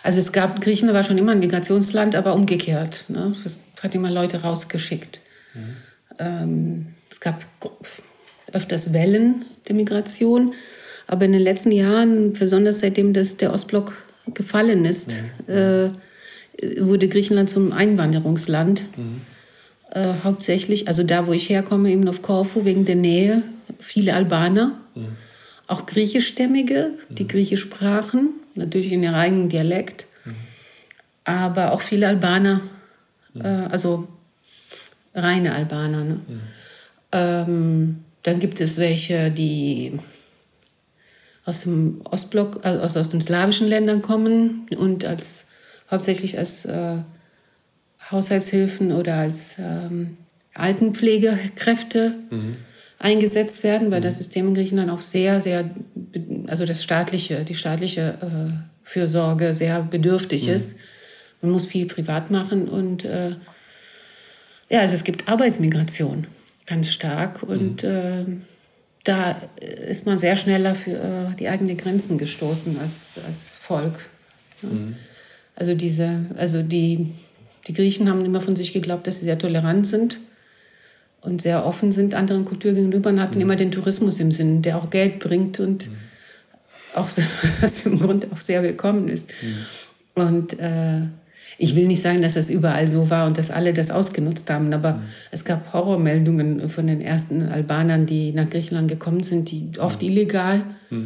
Also Griechenland war schon immer ein Migrationsland, aber umgekehrt. Ne? Es hat immer Leute rausgeschickt. Es gab öfters Wellen der Migration, aber in den letzten Jahren, besonders seitdem der Ostblock gefallen ist, wurde Griechenland zum Einwanderungsland. Hauptsächlich, also da, wo ich herkomme, eben auf Korfu, wegen der Nähe, viele Albaner, auch Griechischstämmige, die Griechisch sprachen, natürlich in ihrem eigenen Dialekt, aber auch viele Albaner, also reine Albaner. Ne? Dann gibt es welche, die aus dem Ostblock, also aus den slawischen Ländern kommen und hauptsächlich als Haushaltshilfen oder als Altenpflegekräfte eingesetzt werden, weil das System in Griechenland auch sehr, sehr, also die staatliche Fürsorge sehr bedürftig ist. Man muss viel privat machen und also es gibt Arbeitsmigration ganz stark und da ist man sehr schneller für die eigenen Grenzen gestoßen als Volk. Ja. Also die Griechen haben immer von sich geglaubt, dass sie sehr tolerant sind und sehr offen sind anderen Kulturen gegenüber und hatten immer den Tourismus im Sinn, der auch Geld bringt und auch was im Grunde auch sehr willkommen ist. Und ich will nicht sagen, dass das überall so war und dass alle das ausgenutzt haben, aber es gab Horrormeldungen von den ersten Albanern, die nach Griechenland gekommen sind, die oft illegal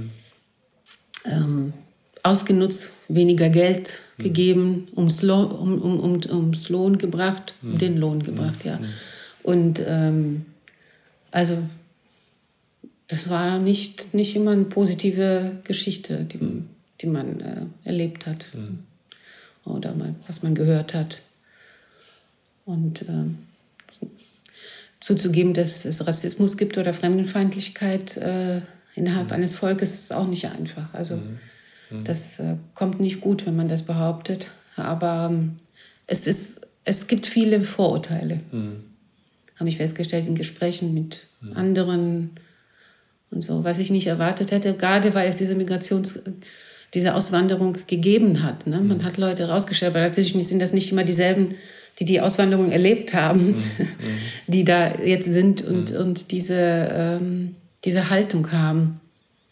ausgenutzt, weniger Geld gegeben, ums Lohn gebracht, den Lohn gebracht, ja. Und also das war nicht immer eine positive Geschichte, die man erlebt hat oder was man gehört hat. Und zuzugeben, dass es Rassismus gibt oder Fremdenfeindlichkeit innerhalb eines Volkes, ist auch nicht einfach. Also das kommt nicht gut, wenn man das behauptet. Aber es gibt viele Vorurteile. Habe ich festgestellt in Gesprächen mit anderen und so, was ich nicht erwartet hätte, gerade weil es diese Auswanderung gegeben hat. Ne? Man hat Leute rausgestellt, aber natürlich sind das nicht immer dieselben, die Auswanderung erlebt haben, die da jetzt sind und diese Haltung haben.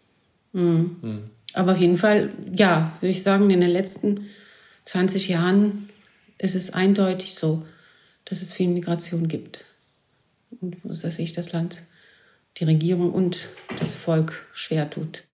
Aber auf jeden Fall, ja, würde ich sagen, in den letzten 20 Jahren ist es eindeutig so, dass es viel Migration gibt. Und dass sich das Land, die Regierung und das Volk schwer tut.